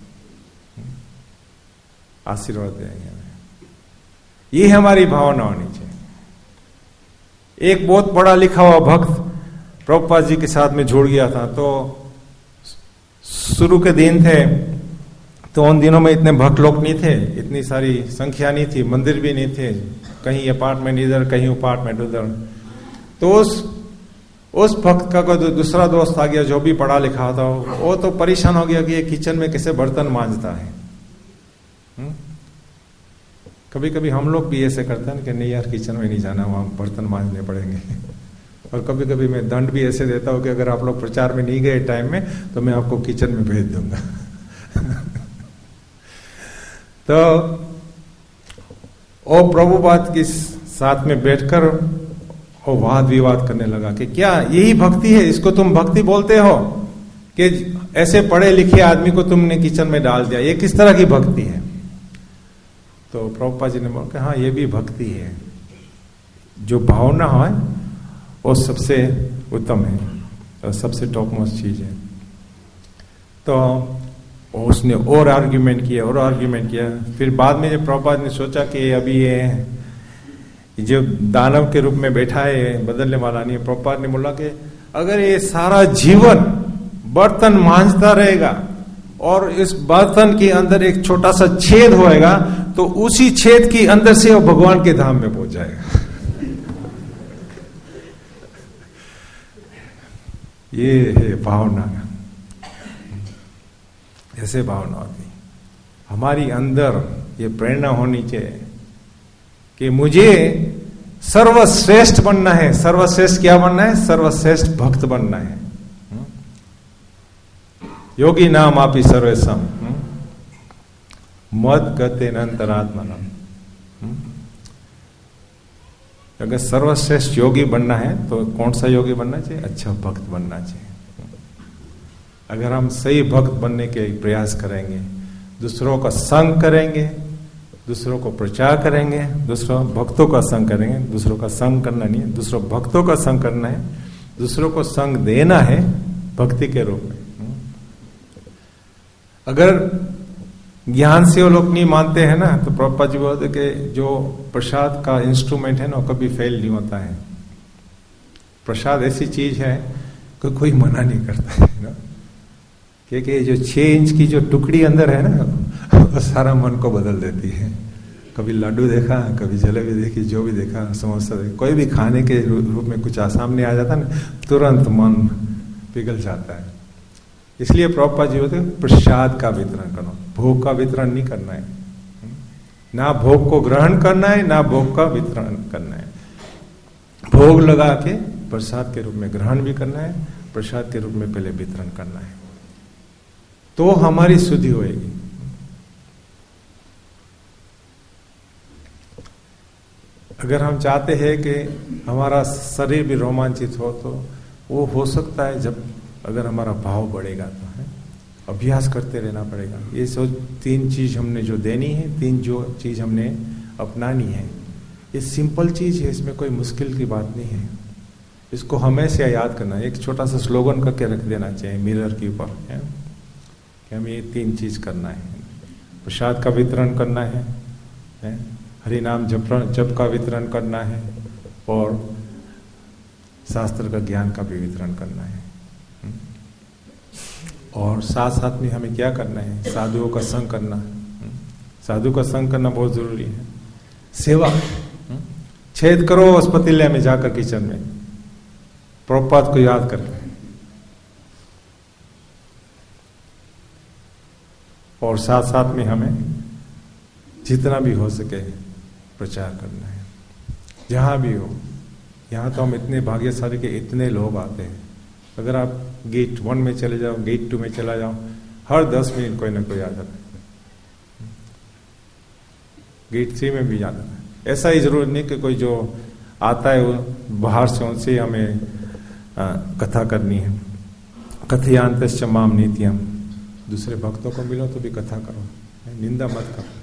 आशीर्वाद देंगे। ये हमारी भावना होनी चाहिए। एक बहुत बड़ा लिखा हुआ भक्त प्रभुपाद जी के साथ में जुड़ गया था। तो शुरू के दिन थे, तो उन दिनों में इतने भक्त लोग नहीं थे, इतनी सारी संख्या नहीं थी, मंदिर भी नहीं थे, कहीं अपार्टमेंट इधर, कहीं अपार्टमेंट उधर। तो उस भक्त का कोई दूसरा दोस्त आ गया जो भी पढ़ा लिखा था। वो तो परेशान हो गया कि ये किचन में कैसे बर्तन मांजता है। कभी कभी हम लोग भी ऐसे करते हैं कि नहीं यार किचन में नहीं जाना, वहां बर्तन मांजने पड़ेंगे। और कभी कभी मैं दंड भी ऐसे देता हूं कि अगर आप लोग प्रचार में नहीं गए टाइम में तो मैं आपको किचन में भेज दूंगा। तो वो प्रभुपाद के साथ में बैठकर वो वाद विवाद करने लगा कि क्या यही भक्ति है, इसको तुम भक्ति बोलते हो कि ऐसे पढ़े लिखे आदमी को तुमने किचन में डाल दिया, ये किस तरह की भक्ति है? तो प्रभुपाद जी ने बोला कि हाँ ये भी भक्ति है। जो भावना है वो सबसे उत्तम है और सबसे टॉप मोस्ट चीज है। तो उसने और आर्ग्यूमेंट किया। फिर बाद में जब प्रभुपाद ने सोचा कि अभी ये जो दानव के रूप में बैठा है, बदलने वाला नहीं है, प्रभुपाद ने बोला कि अगर ये सारा जीवन बर्तन मांजता रहेगा और इस बर्तन के अंदर एक छोटा सा छेद होएगा तो उसी छेद के अंदर से वो भगवान के धाम में पहुंच जाएगा। ये है भावना। ऐसे भावना होती हमारी अंदर, ये प्रेरणा होनी चाहिए कि मुझे सर्वश्रेष्ठ बनना है। सर्वश्रेष्ठ क्या बनना है? सर्वश्रेष्ठ भक्त बनना है। योगी नाम आपी सर्वेशम मद गते अंतरात्मनम। अगर सर्वश्रेष्ठ योगी बनना है तो कौन सा योगी बनना चाहिए? अच्छा भक्त बनना चाहिए। अगर हम सही भक्त बनने के प्रयास करेंगे, दूसरों का संग करेंगे, दूसरों को प्रचार करेंगे, दूसरों भक्तों का संग करेंगे। दूसरों का संग करना नहीं है, दूसरों भक्तों का संग करना है, दूसरों को संग देना है भक्ति के रूप में। अगर ज्ञान से वो लोग नहीं मानते हैं ना, तो प्रभुपाद जी बोलते कि जो प्रसाद का इंस्ट्रूमेंट है ना वो कभी फेल नहीं होता है। प्रसाद ऐसी चीज है कि कोई मना नहीं करता है ना, क्योंकि जो 6 इंच की जो टुकड़ी अंदर है ना वो सारा मन को बदल देती है। कभी लड्डू देखा, कभी जलेबी देखी, जो भी देखा, समोसा देखा, कोई भी खाने के रूप में कुछ सामने आ जाता ना, तुरंत मन पिघल जाता है। इसलिए प्रभुपाद जी बोलते प्रसाद का वितरण करो, भोग का वितरण नहीं करना है। ना भोग को ग्रहण करना है, ना भोग का वितरण करना है। भोग लगा के प्रसाद के रूप में ग्रहण भी करना है, प्रसाद के रूप में पहले वितरण करना है, तो हमारी शुद्धि होएगी। अगर हम चाहते हैं कि हमारा शरीर भी रोमांचित हो तो वो हो सकता है जब अगर हमारा भाव बढ़ेगा तो है, अभ्यास करते रहना पड़ेगा। ये 3 चीज हमने जो देनी है, 3 जो चीज हमने अपनानी है, ये सिंपल चीज है, इसमें कोई मुश्किल की बात नहीं है। इसको हमेशा याद करना है। एक छोटा सा स्लोगन करके रख देना चाहिए मिरर के ऊपर, है कि हमें ये 3 चीज करना है। प्रसाद का वितरण करना है, हरि नाम जप का वितरण करना है और शास्त्र का ज्ञान का भी वितरण करना है। और साथ साथ में हमें क्या करना है, साधुओं का संग करना। साधु का संग करना बहुत जरूरी है। सेवा, छेद करो उस पतीले में जाकर किचन में, प्रभुपाद को याद करके, और साथ साथ में हमें जितना भी हो सके प्रचार करना है, जहां भी हो। यहां तो हम इतने भाग्यशाली के इतने लोग आते हैं। अगर आप गेट 1 में चले जाओ, गेट 2 में चला जाओ, हर 10 मिनट कोई ना कोई आ जाता है। गेट 3 में भी जाता है। ऐसा ही जरूर नहीं कि कोई जो आता है वो बाहर से, उनसे हमें कथा करनी है। कथयांतश्च माम नित्यम, दूसरे भक्तों को मिलो तो भी कथा करो, निंदा मत करो।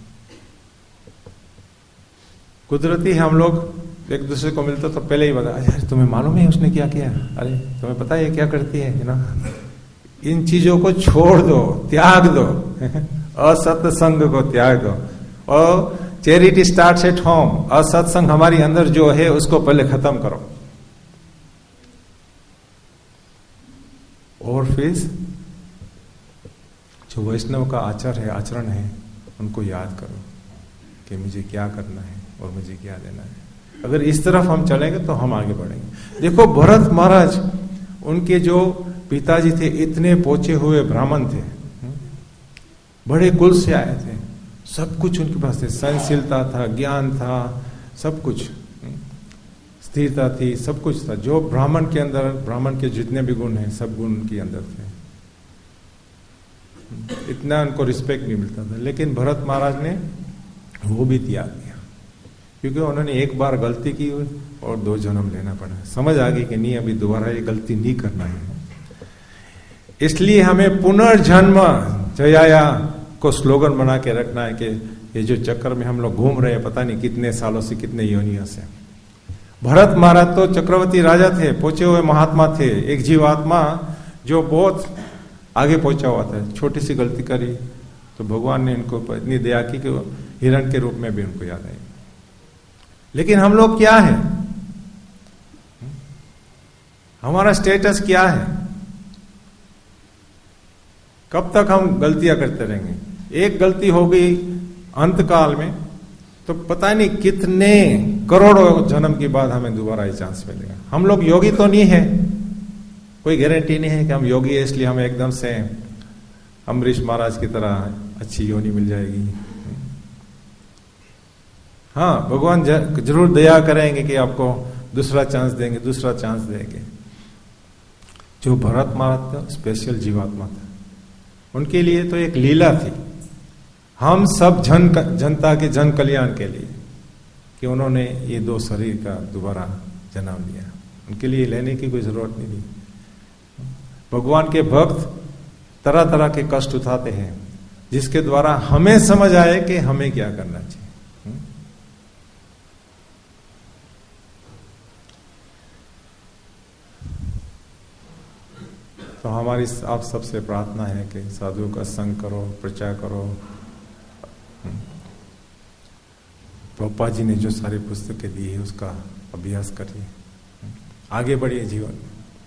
कुदरती हम लोग एक दूसरे को मिलते तो पहले ही बता, यार तुम्हें मालूम है उसने क्या किया, अरे तुम्हें पता है क्या करती है ना। इन चीजों को छोड़ दो, त्याग दो, असत्संग को त्याग दो। और चैरिटी स्टार्ट्स एट होम। असत्संग हमारी अंदर जो है उसको पहले खत्म करो, और फिर जो वैष्णव का आचरण है उनको याद करो कि मुझे क्या करना है और मुझे क्या देना है। अगर इस तरफ हम चलेंगे तो हम आगे बढ़ेंगे। देखो भरत महाराज, उनके जो पिताजी थे इतने पहुंचे हुए ब्राह्मण थे, बड़े कुल से आए थे, सब कुछ उनके पास थे, सहनशीलता था, ज्ञान था, सब कुछ, स्थिरता थी, सब कुछ था। जो ब्राह्मण के अंदर, ब्राह्मण के जितने भी गुण हैं सब गुण उनके अंदर थे। इतना उनको रिस्पेक्ट नहीं मिलता था, लेकिन भरत महाराज ने वो भी त्याग दिया, क्योंकि उन्होंने एक बार गलती की और 2 जन्म लेना पड़ा। समझ आ गई कि नहीं, अभी दोबारा ये गलती नहीं करना है। इसलिए हमें पुनर्जन्म जयाया को स्लोगन बना के रखना है कि ये जो चक्कर में हम लोग घूम रहे हैं पता नहीं कितने सालों से, कितने योनियों से। भरत महाराज तो चक्रवर्ती राजा थे, पहुंचे हुए महात्मा थे। एक जीवात्मा जो बहुत आगे पहुंचा हुआ था, छोटी सी गलती करी तो भगवान ने इनको इतनी दया की कि हिरण के रूप में भी उनको याद आई। लेकिन हम लोग क्या है, हमारा स्टेटस क्या है? कब तक हम गलतियां करते रहेंगे? एक गलती हो गई अंत काल में तो पता नहीं कितने करोड़ों जन्म के बाद हमें दोबारा ये चांस मिलेगा। हम लोग योगी तो नहीं है, कोई गारंटी नहीं है कि हम योगी है इसलिए हमें एकदम से अम्बरीश महाराज की तरह अच्छी योनि मिल जाएगी। हाँ, भगवान जरूर दया करेंगे कि आपको दूसरा चांस देंगे, दूसरा चांस देंगे। जो भरत महाराज था स्पेशल जीवात्मा था, उनके लिए तो एक लीला थी। हम सब जनता के जन कल्याण के लिए कि उन्होंने ये 2 शरीर का दोबारा जन्म लिया, उनके लिए लेने की कोई जरूरत नहीं थी। भगवान के भक्त तरह तरह के कष्ट उठाते हैं, जिसके द्वारा हमें समझ आए कि हमें क्या करना चाहिए। तो हमारी आप सबसे प्रार्थना है कि साधुओं का संग करो, प्रचार करो। प्रभुपाद जी ने जो सारी पुस्तकें दी है उसका अभ्यास करिए, आगे बढ़िए जीवन।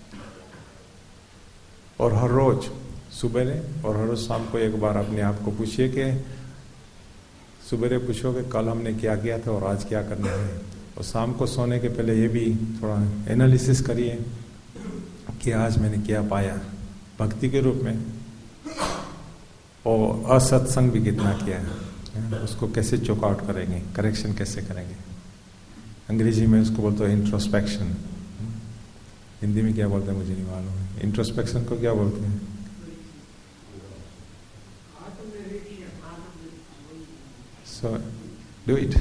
और हर रोज सुबह और हर रोज शाम को एक बार अपने आप को पूछिए कि सुबह पूछो कि कल हमने क्या किया था और आज क्या करना है। और शाम को सोने के पहले ये भी थोड़ा एनालिसिस करिए कि आज मैंने क्या पाया भक्ति के रूप में, और असत्संग भी कितना किया है, उसको कैसे चोक आउट करेंगे, करेक्शन कैसे करेंगे। अंग्रेजी में उसको बोलते हैं इंट्रोस्पेक्शन, हिंदी में क्या बोलते हैं मुझे नहीं मालूम है। इंट्रोस्पेक्शन को क्या बोलते हैं? So do it.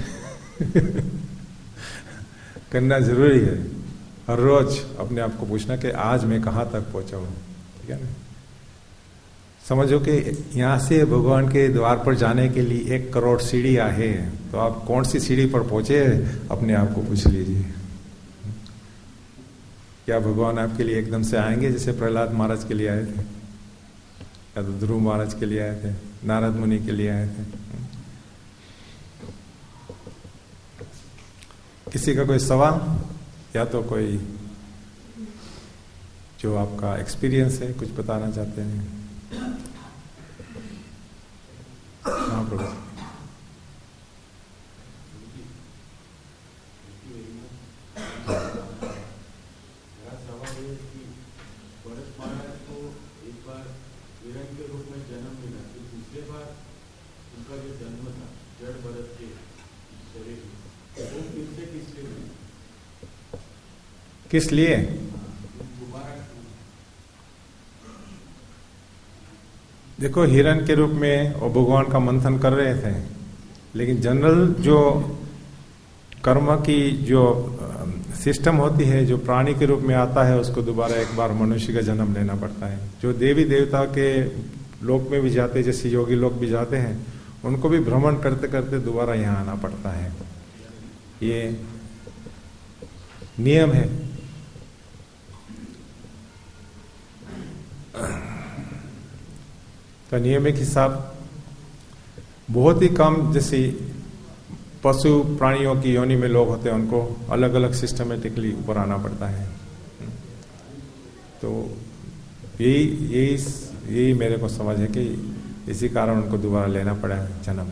करना जरूरी है। हर रोज अपने आप को पूछना कि आज मैं कहाँ तक पहुंचा हूं, ठीक है ना। समझो कि यहां से भगवान के द्वार पर जाने के लिए 1 करोड़ सीढ़ियां है, तो आप कौन सी सीढ़ी पर पहुंचे अपने आप को पूछ लीजिए। क्या भगवान आपके लिए एकदम से आएंगे जैसे प्रहलाद महाराज के लिए आए थे, या तो ध्रुव महाराज के लिए आए थे, नारद मुनि के लिए आए थे? किसी का कोई सवाल या तो कोई जो आपका एक्सपीरियंस है कुछ बताना चाहते हैं? हाँ प्रभु। किस लिए? देखो, हिरण के रूप में वो भगवान का मंथन कर रहे थे, लेकिन जनरल जो कर्म की जो सिस्टम होती है, जो प्राणी के रूप में आता है उसको दोबारा एक बार मनुष्य का जन्म लेना पड़ता है। जो देवी देवता के लोक में भी जाते, जैसे योगी लोग भी जाते हैं, उनको भी भ्रमण करते करते दोबारा यहाँ आना पड़ता है। ये नियम है। तो नियम के हिसाब बहुत ही कम, जैसे पशु प्राणियों की योनि में लोग होते हैं, उनको अलग अलग सिस्टमेटिकली ऊपर आना पड़ता है। तो यही मेरे को समझ है कि इसी कारण उनको दोबारा लेना पड़ा है जन्म।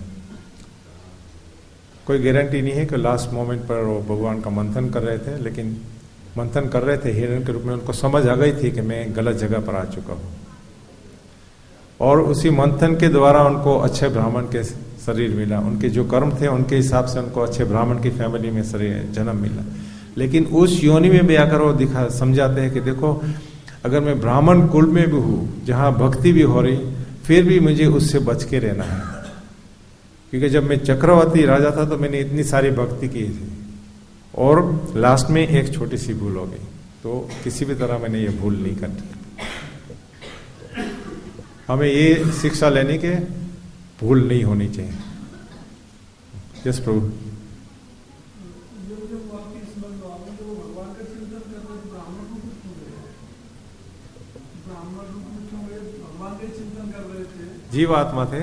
कोई गारंटी नहीं है कि लास्ट मोमेंट पर वो भगवान का मंथन कर रहे थे, लेकिन मंथन कर रहे थे हिरण के रूप में, उनको समझ आ गई थी कि मैं गलत जगह पर आ चुका हूँ, और उसी मंथन के द्वारा उनको अच्छे ब्राह्मण के शरीर मिला। उनके जो कर्म थे उनके हिसाब से उनको अच्छे ब्राह्मण की फैमिली में शरीर जन्म मिला। लेकिन उस योनि में भी आकर वो समझाते हैं कि देखो, अगर मैं ब्राह्मण कुल में भी हूँ, जहाँ भक्ति भी हो रही, फिर भी मुझे उससे बच के रहना है, क्योंकि जब मैं चक्रवर्ती राजा था तो मैंने इतनी सारी भक्ति की थी और लास्ट में एक छोटी सी भूल हो गई। तो किसी भी तरह मैंने ये भूल नहीं करनी। हमें ये शिक्षा लेने के भूल नहीं होनी चाहिए। यस प्रभु। जीव आत्मा थे।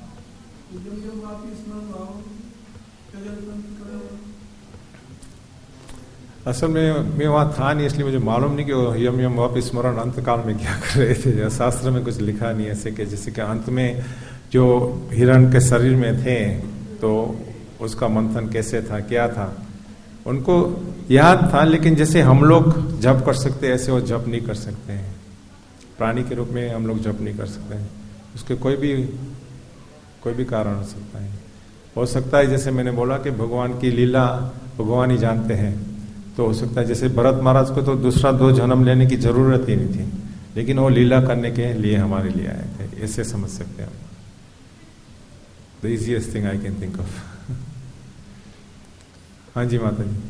असल में मैं वहां था नहीं, इसलिए मुझे मालूम नहीं कि यम यम वापस स्मरण अंत काल में क्या कर रहे थे। शास्त्र में कुछ लिखा नहीं ऐसे कि जैसे कि अंत में जो हिरण के शरीर में थे तो उसका मंथन कैसे था, क्या था, उनको याद था। लेकिन जैसे हम लोग जप कर सकते हैं, ऐसे वो जप नहीं कर सकते हैं। प्राणी के रूप में हम लोग जप नहीं कर सकते हैं। उसके कोई भी कारण हो सकता है जैसे मैंने बोला कि भगवान की लीला भगवान ही जानते हैं। तो हो सकता है जैसे भरत महाराज को तो दूसरा 2 जन्म लेने की जरूरत ही नहीं थी, लेकिन वो लीला करने के लिए हमारे लिए आए थे, ऐसे समझ सकते हैं। The easiest thing I can think of. हाँ जी माता जी।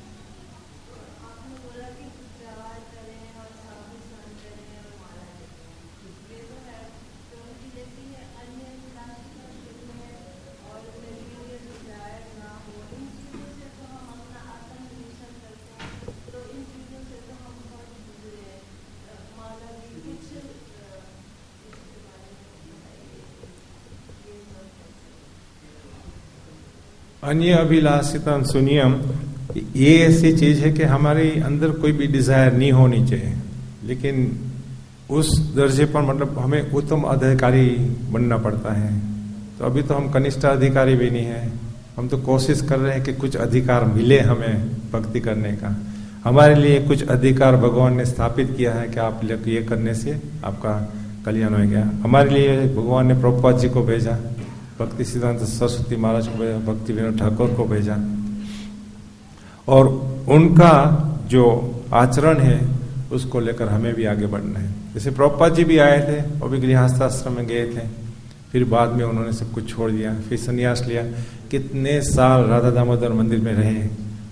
अन्य अभिलाषिता सुनियम, ये ऐसी चीज है कि हमारे अंदर कोई भी डिजायर नहीं होनी चाहिए, लेकिन उस दर्जे पर मतलब हमें उत्तम अधिकारी बनना पड़ता है। तो अभी तो हम कनिष्ठ अधिकारी भी नहीं है, हम तो कोशिश कर रहे हैं कि कुछ अधिकार मिले हमें भक्ति करने का। हमारे लिए कुछ अधिकार भगवान ने स्थापित किया है कि आप ये करने से आपका कल्याण हो गया। हमारे लिए भगवान ने प्रभुपाद जी को भेजा, भक्ति सिद्धांत सरस्वती महाराज को भेजा, भक्ति विनोद ठाकुर को भेजा, और उनका जो आचरण है उसको लेकर हमें भी आगे बढ़ना है। जैसे प्रभुपाद जी भी आए थे, वो भी गृहस्थ आश्रम में गए थे, फिर बाद में उन्होंने सब कुछ छोड़ दिया, फिर संन्यास लिया। कितने साल राधा दामोदर मंदिर में रहे,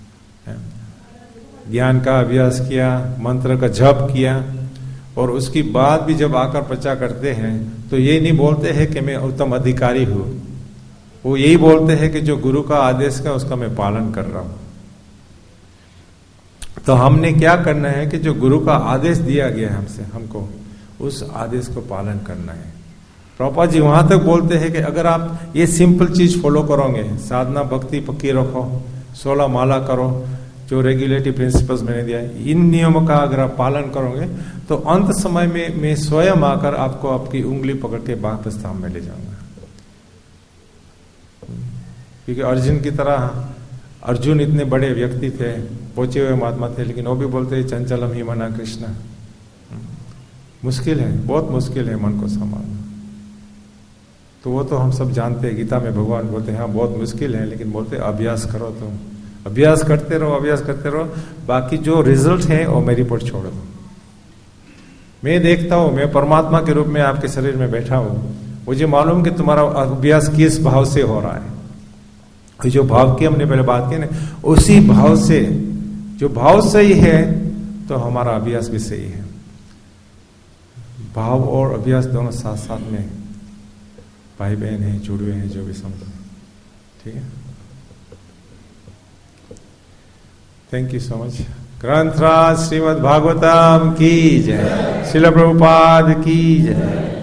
ज्ञान का अभ्यास किया, मंत्र का जप किया, और उसकी बाद भी जब आकर प्रचार करते हैं तो ये नहीं बोलते हैं कि मैं उत्तम अधिकारी हूं, वो यही बोलते हैं कि जो गुरु का आदेश का उसका मैं पालन कर रहा हूं। तो हमने क्या करना है कि जो गुरु का आदेश दिया गया है हमसे, हमको उस आदेश को पालन करना है। प्रभुपाद जी वहां तक बोलते हैं कि अगर आप ये सिंपल चीज फॉलो करोगे, साधना भक्ति पक्की रखो, 16 माला करो, जो रेगुलेटरी प्रिंसिपल्स मैंने दिया है, इन नियमों का अगर आप पालन करोगे तो अंत समय में मैं स्वयं आकर आपको आपकी उंगली पकड़ के वापस धाम में ले जाऊंगा। क्योंकि अर्जुन की तरह, अर्जुन इतने बड़े व्यक्ति थे, पहुंचे हुए महात्मा थे, लेकिन वो भी बोलते चंचलम ही मना कृष्ण। मुश्किल है, बहुत मुश्किल है मन को संभालना। तो वो तो हम सब जानते हैं, गीता में भगवान बोलते हैं हाँ बहुत मुश्किल है, लेकिन बोलते अभ्यास करो, तुम अभ्यास करते रहो, अभ्यास करते रहो, बाकी जो रिजल्ट है वो मेरी पर छोड़ दो। मैं देखता हूं, मैं परमात्मा के रूप में आपके शरीर में बैठा हूं, मुझे मालूम कि तुम्हारा अभ्यास किस भाव से हो रहा है। जो भाव की हमने पहले बात की ना, उसी भाव से, जो भाव सही है तो हमारा अभ्यास भी सही है। भाव और अभ्यास दोनों साथ साथ में भाई बहन है, जुड़े हैं, जो भी समझो। ठीक है, थैंक यू सो मच। ग्रंथराज श्रीमद् भागवतम की जय, श्रील प्रभुपाद की जय।